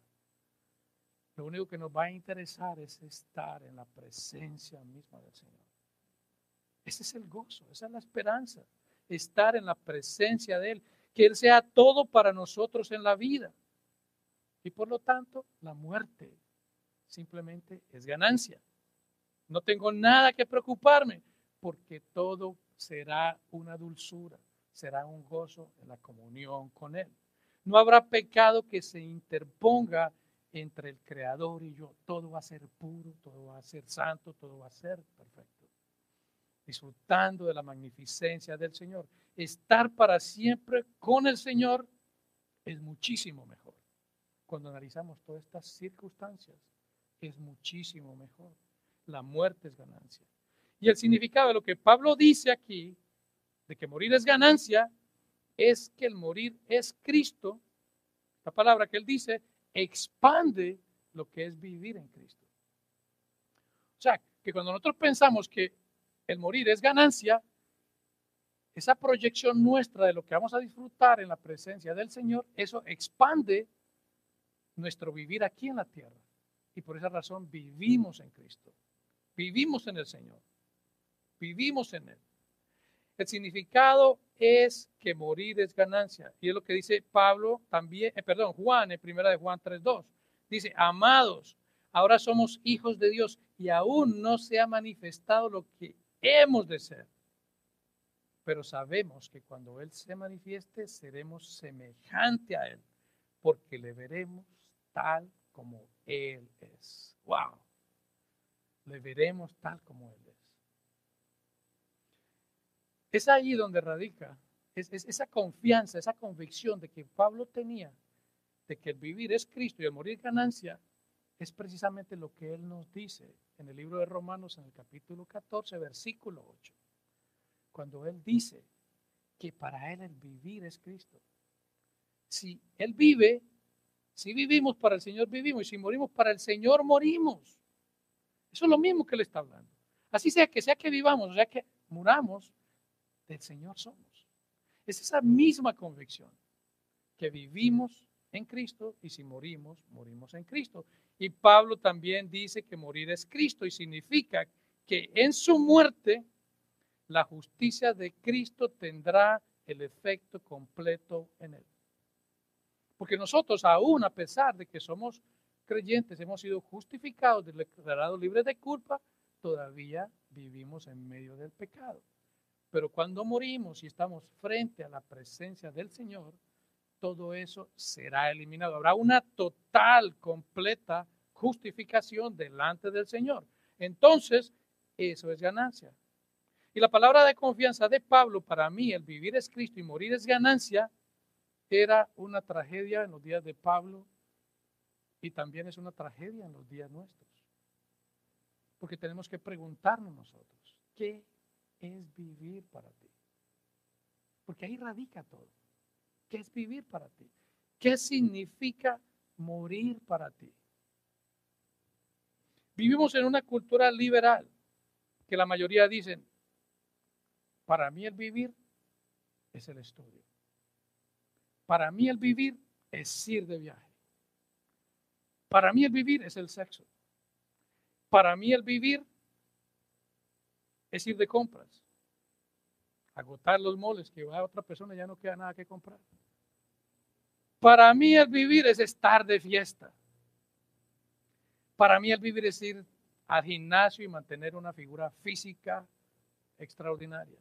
Lo único que nos va a interesar es estar en la presencia misma del Señor. Ese es el gozo, esa es la esperanza, estar en la presencia de Él, que Él sea todo para nosotros en la vida. Y por lo tanto, la muerte simplemente es ganancia. No tengo nada que preocuparme porque todo será una dulzura, será un gozo en la comunión con Él. No habrá pecado que se interponga entre el Creador y yo. Todo va a ser puro, todo va a ser santo, todo va a ser perfecto. Disfrutando de la magnificencia del Señor. Estar para siempre con el Señor es muchísimo mejor. Cuando analizamos todas estas circunstancias, es muchísimo mejor. La muerte es ganancia. Y el significado de lo que Pablo dice aquí, de que morir es ganancia, es que el morir es Cristo. La palabra que él dice expande lo que es vivir en Cristo. O sea, que cuando nosotros pensamos que el morir es ganancia, esa proyección nuestra de lo que vamos a disfrutar en la presencia del Señor, eso expande nuestro vivir aquí en la tierra. Y por esa razón vivimos en Cristo, vivimos en el Señor, vivimos en Él. El significado es que morir es ganancia. Y es lo que dice Pablo también, Juan, en 1 Juan 3:2. Dice, amados, ahora somos hijos de Dios y aún no se ha manifestado lo que hemos de ser. Pero sabemos que cuando Él se manifieste, seremos semejante a Él, porque le veremos tal como Él es. ¡Wow! Le veremos tal como Él es. Es ahí donde radica esa confianza, esa convicción de que Pablo tenía, de que el vivir es Cristo y el morir ganancia, es precisamente lo que él nos dice en el libro de Romanos, en el capítulo 14, versículo 8. Cuando él dice que para él el vivir es Cristo. Si él vive, si vivimos para el Señor vivimos, y si morimos para el Señor morimos. Eso es lo mismo que él está hablando. Así sea que vivamos, o sea que muramos, del Señor somos. Es esa misma convicción, que vivimos en Cristo y si morimos, morimos en Cristo. Y Pablo también dice que morir es Cristo y significa que en su muerte la justicia de Cristo tendrá el efecto completo en él. Porque nosotros, aún a pesar de que somos creyentes, hemos sido justificados, declarados libres de culpa, todavía vivimos en medio del pecado. Pero cuando morimos y estamos frente a la presencia del Señor, todo eso será eliminado. Habrá una total, completa justificación delante del Señor. Entonces, eso es ganancia. Y la palabra de confianza de Pablo, para mí, el vivir es Cristo y morir es ganancia, era una tragedia en los días de Pablo y también es una tragedia en los días nuestros. Porque tenemos que preguntarnos nosotros, ¿qué es vivir para ti? Porque ahí radica todo. ¿Qué es vivir para ti? ¿Qué significa morir para ti? Vivimos en una cultura liberal que la mayoría dicen, para mí el vivir es el estudio. Para mí el vivir es ir de viaje. Para mí el vivir es el sexo. Para mí el vivir es ir de compras. Agotar los moles que va a otra persona y ya no queda nada que comprar. Para mí el vivir es estar de fiesta. Para mí el vivir es ir al gimnasio y mantener una figura física extraordinaria.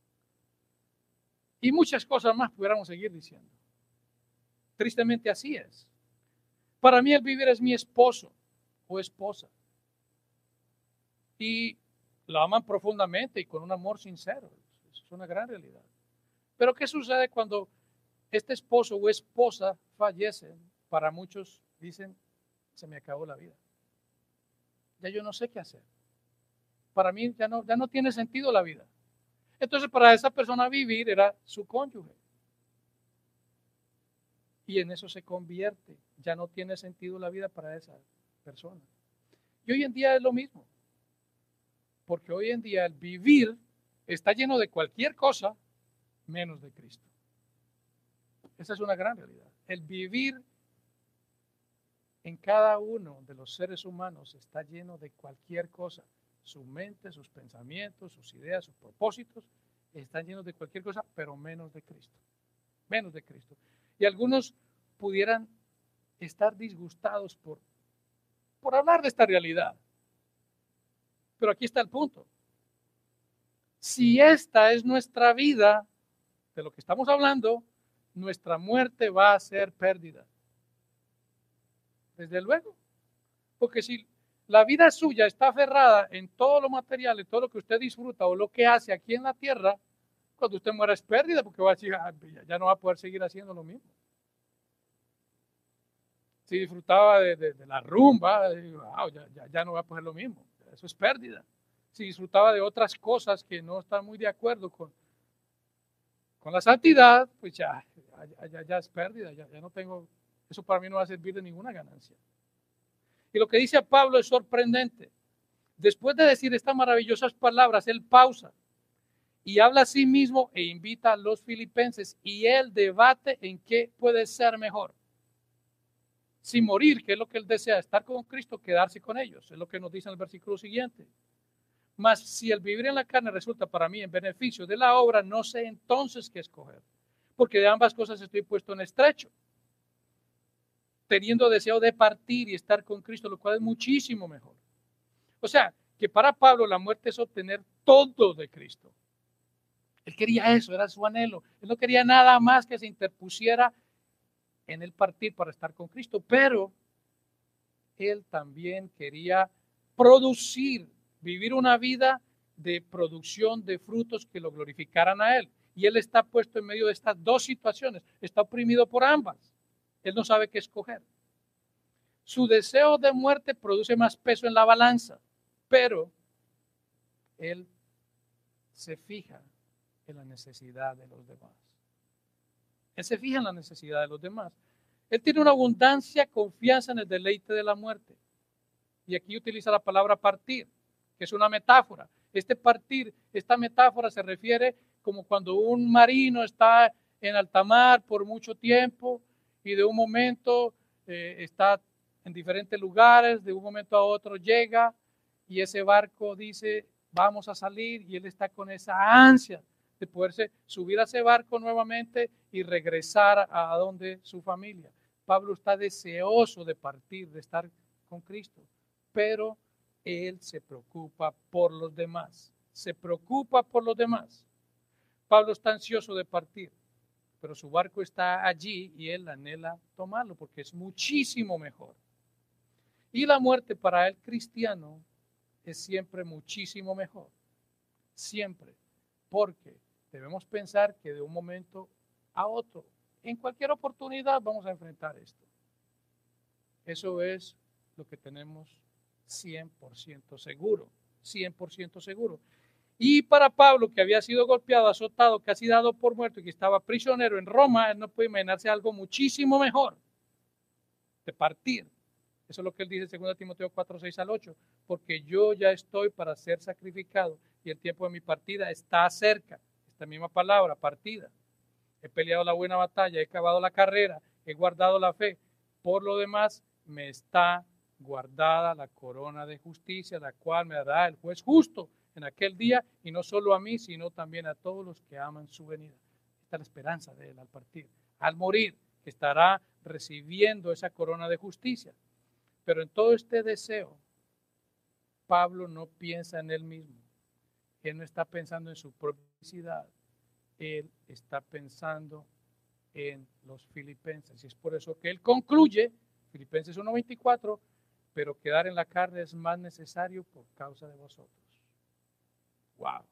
Y muchas cosas más pudiéramos seguir diciendo. Tristemente así es. Para mí el vivir es mi esposo o esposa. Y la aman profundamente y con un amor sincero. Eso es una gran realidad. Pero ¿qué sucede cuando este esposo o esposa fallece? Para muchos dicen, se me acabó la vida. Ya yo no sé qué hacer. Para mí ya no tiene sentido la vida. Entonces para esa persona vivir era su cónyuge. Y en eso se convierte. Ya no tiene sentido la vida para esa persona. Y hoy en día es lo mismo. Porque hoy en día el vivir está lleno de cualquier cosa menos de Cristo. Esa es una gran realidad. El vivir en cada uno de los seres humanos está lleno de cualquier cosa. Su mente, sus pensamientos, sus ideas, sus propósitos están llenos de cualquier cosa, pero menos de Cristo. Menos de Cristo. Y algunos pudieran estar disgustados por hablar de esta realidad. Pero aquí está el punto. Si esta es nuestra vida, de lo que estamos hablando, nuestra muerte va a ser pérdida. Desde luego. Porque si la vida suya está aferrada en todo lo material, en todo lo que usted disfruta o lo que hace aquí en la tierra, cuando usted muera es pérdida, porque va a decir, ya no va a poder seguir haciendo lo mismo. Si disfrutaba de la rumba, ya no va a poder lo mismo. Eso es pérdida. Si disfrutaba de otras cosas que no están muy de acuerdo con la santidad, pues ya es pérdida, ya no tengo, eso para mí no va a servir de ninguna ganancia. Y lo que dice Pablo es sorprendente. Después de decir estas maravillosas palabras, él pausa y habla a sí mismo e invita a los filipenses y él debate en qué puede ser mejor. Si morir, que es lo que él desea, estar con Cristo, quedarse con ellos, es lo que nos dice en el versículo siguiente. Mas si el vivir en la carne resulta para mí en beneficio de la obra, no sé entonces qué escoger, porque de ambas cosas estoy puesto en estrecho, teniendo deseo de partir y estar con Cristo, lo cual es muchísimo mejor. O sea, que para Pablo la muerte es obtener todo de Cristo. Él quería eso, era su anhelo. Él no quería nada más que se interpusiera en el partir para estar con Cristo, pero él también quería producir, vivir una vida de producción de frutos que lo glorificaran a él. Y él está puesto en medio de estas dos situaciones, está oprimido por ambas. Él no sabe qué escoger. Su deseo de muerte produce más peso en la balanza, pero él se fija en la necesidad de los demás. Él se fija en la necesidad de los demás. Él tiene una abundancia confianza en el deleite de la muerte. Y aquí utiliza la palabra partir, que es una metáfora. Este partir, esta metáfora se refiere como cuando un marino está en alta mar por mucho tiempo y de un momento está en diferentes lugares, de un momento a otro llega y ese barco dice, vamos a salir, y él está con esa ansia de poderse subir a ese barco nuevamente y regresar a donde su familia. Pablo está deseoso de partir, de estar con Cristo, pero él se preocupa por los demás. Se preocupa por los demás. Pablo está ansioso de partir, pero su barco está allí y él anhela tomarlo porque es muchísimo mejor. Y la muerte para el cristiano es siempre muchísimo mejor. Siempre. Porque debemos pensar que de un momento a otro, en cualquier oportunidad vamos a enfrentar esto. Eso es lo que tenemos 100% seguro. 100% seguro. Y para Pablo, que había sido golpeado, azotado, casi dado por muerto y que estaba prisionero en Roma, él no puede imaginarse algo muchísimo mejor de partir. Eso es lo que él dice en 2 Timoteo 4, 6 al 8. Porque yo ya estoy para ser sacrificado y el tiempo de mi partida está cerca. Esta misma palabra, partida. He peleado la buena batalla, he acabado la carrera, he guardado la fe. Por lo demás, me está guardada la corona de justicia, la cual me dará el juez justo en aquel día, y no solo a mí, sino también a todos los que aman su venida. Esta es la esperanza de él al partir, al morir, que estará recibiendo esa corona de justicia. Pero en todo este deseo, Pablo no piensa en él mismo. Él no está pensando en su propia felicidad. Él está pensando en los filipenses. Y es por eso que él concluye, Filipenses 1:24, pero quedar en la carne es más necesario por causa de vosotros. Wow.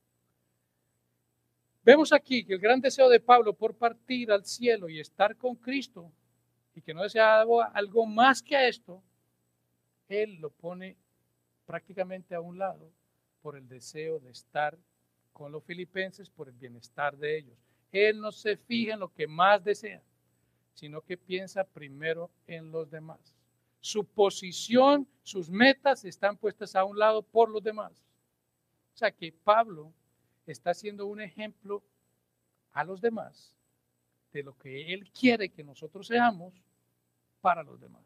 Vemos aquí que el gran deseo de Pablo por partir al cielo y estar con Cristo, y que no desea algo más que a esto, él lo pone prácticamente a un lado por el deseo de estar con los filipenses, por el bienestar de ellos. Él no se fija en lo que más desea, sino que piensa primero en los demás. Su posición, sus metas están puestas a un lado por los demás. O sea que Pablo está siendo un ejemplo a los demás de lo que él quiere que nosotros seamos para los demás.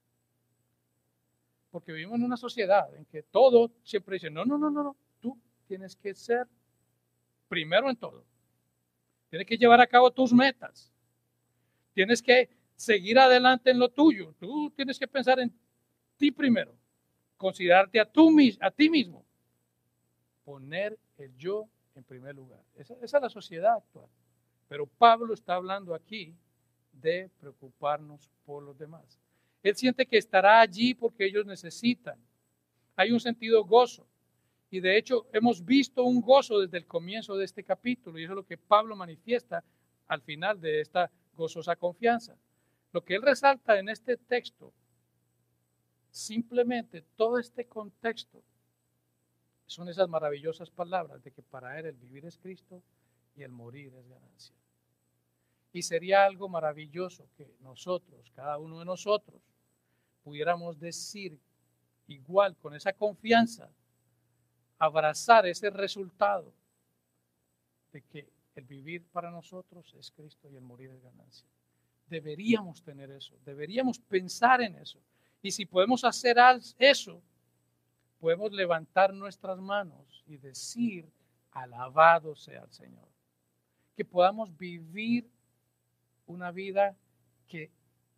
Porque vivimos en una sociedad en que todo siempre dice, no, tú tienes que ser primero en todo. Tienes que llevar a cabo tus metas. Tienes que seguir adelante en lo tuyo. Tú tienes que pensar en ti primero. Considerarte a ti mismo. Poner el yo en primer lugar. Esa es la sociedad actual. Pero Pablo está hablando aquí de preocuparnos por los demás. Él siente que estará allí porque ellos necesitan. Hay un sentido gozo. Y de hecho hemos visto un gozo desde el comienzo de este capítulo. Y eso es lo que Pablo manifiesta al final de esta gozosa confianza. Lo que él resalta en este texto, simplemente todo este contexto, son esas maravillosas palabras de que para él el vivir es Cristo y el morir es ganancia. Y sería algo maravilloso que nosotros, cada uno de nosotros, pudiéramos decir igual con esa confianza, abrazar ese resultado de que el vivir para nosotros es Cristo y el morir es ganancia. Deberíamos tener eso, deberíamos pensar en eso. Y si podemos hacer eso, podemos levantar nuestras manos y decir, alabado sea el Señor. Que podamos vivir una vida que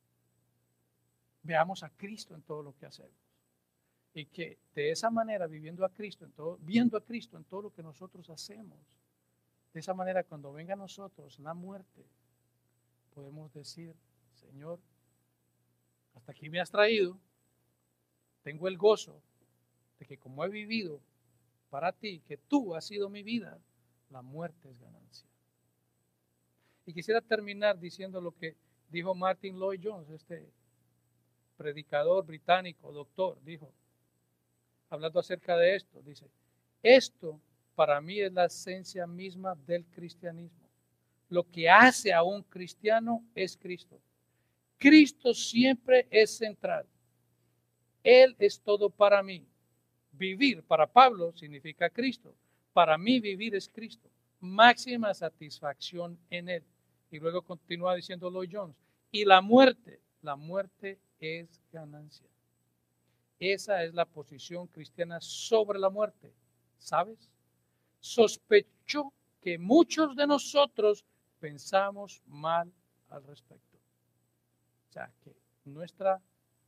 veamos a Cristo en todo lo que hacemos. Y que de esa manera, viendo a Cristo en todo lo que nosotros hacemos, de esa manera cuando venga a nosotros la muerte, podemos decir, Señor, hasta aquí me has traído, tengo el gozo de que como he vivido para ti, que tú has sido mi vida, la muerte es ganancia. Y quisiera terminar diciendo lo que dijo Martin Lloyd Jones, este predicador británico, doctor, dijo, hablando acerca de esto, dice, esto para mí es la esencia misma del cristianismo. Lo que hace a un cristiano es Cristo. Cristo siempre es central. Él es todo para mí. Vivir para Pablo significa Cristo. Para mí vivir es Cristo. Máxima satisfacción en Él. Y luego continúa diciendo Lloyd Jones. Y la muerte es ganancia. Esa es la posición cristiana sobre la muerte. ¿Sabes? Sospecho que muchos de nosotros pensamos mal al respecto. O sea, que nuestra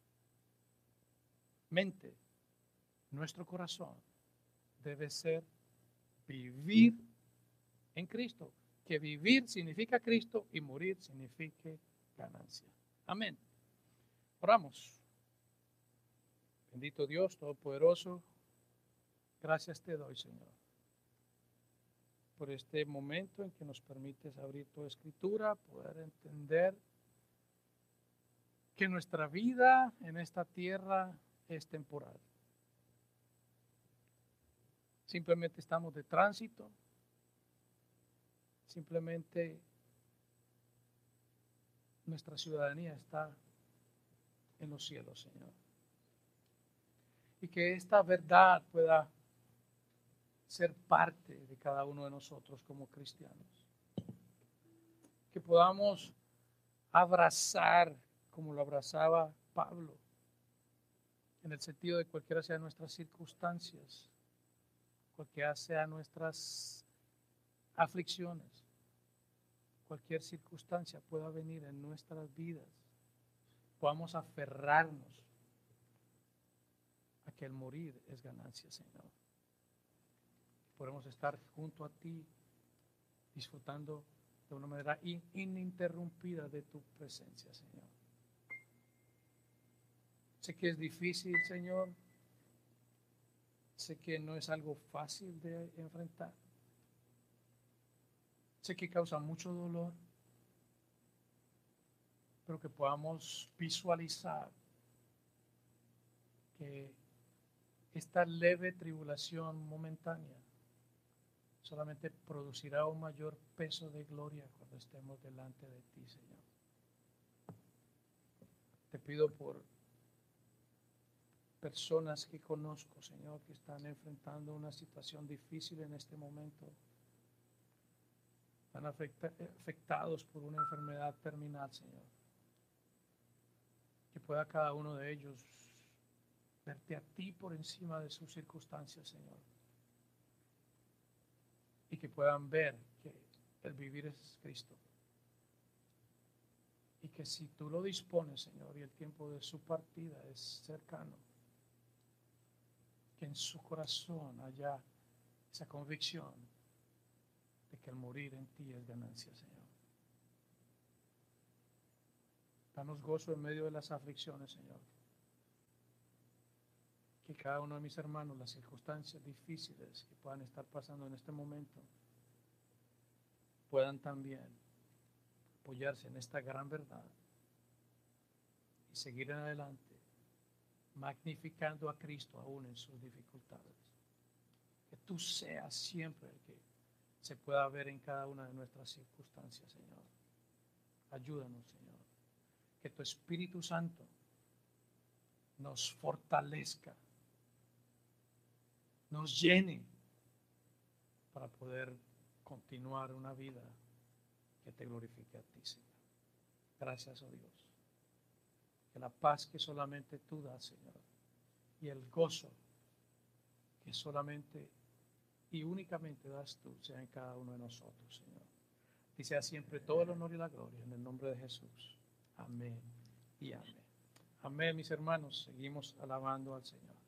mente, nuestro corazón debe ser vivir en Cristo. Que vivir significa Cristo y morir significa ganancia. Amén. Oramos. Bendito Dios Todopoderoso, gracias te doy, Señor, por este momento en que nos permites abrir tu escritura, poder entender que nuestra vida en esta tierra es temporal. Simplemente estamos de tránsito, simplemente nuestra ciudadanía está en los cielos, Señor. Y que esta verdad pueda ser parte de cada uno de nosotros como cristianos. Que podamos abrazar como lo abrazaba Pablo, en el sentido de cualquiera sea nuestras circunstancias, cualquiera sea nuestras aflicciones, cualquier circunstancia pueda venir en nuestras vidas, podamos aferrarnos a que el morir es ganancia, Señor. Podemos estar junto a ti, disfrutando de una manera ininterrumpida de tu presencia, Señor. Sé que es difícil, Señor. Sé que no es algo fácil de enfrentar. Sé que causa mucho dolor, pero que podamos visualizar que esta leve tribulación momentánea solamente producirá un mayor peso de gloria cuando estemos delante de ti, Señor. Te pido por personas que conozco, Señor, que están enfrentando una situación difícil en este momento. Están afectados por una enfermedad terminal, Señor. Que pueda cada uno de ellos verte a ti por encima de sus circunstancias, Señor. Y que puedan ver que el vivir es Cristo. Y que si tú lo dispones, Señor, y el tiempo de su partida es cercano, que en su corazón haya esa convicción de que el morir en ti es ganancia, Señor. Danos gozo en medio de las aflicciones, Señor. Que cada uno de mis hermanos, las circunstancias difíciles que puedan estar pasando en este momento, puedan también apoyarse en esta gran verdad y seguir en adelante, magnificando a Cristo aún en sus dificultades. Que tú seas siempre el que se pueda ver en cada una de nuestras circunstancias, Señor. Ayúdanos, Señor. Que tu Espíritu Santo nos fortalezca, nos llene para poder continuar una vida que te glorifique a ti, Señor. Gracias, oh Dios. Que la paz que solamente tú das, Señor, y el gozo que solamente y únicamente das tú, sea en cada uno de nosotros, Señor. Y sea siempre todo el honor y la gloria en el nombre de Jesús. Amén y amén. Amén, mis hermanos. Seguimos alabando al Señor.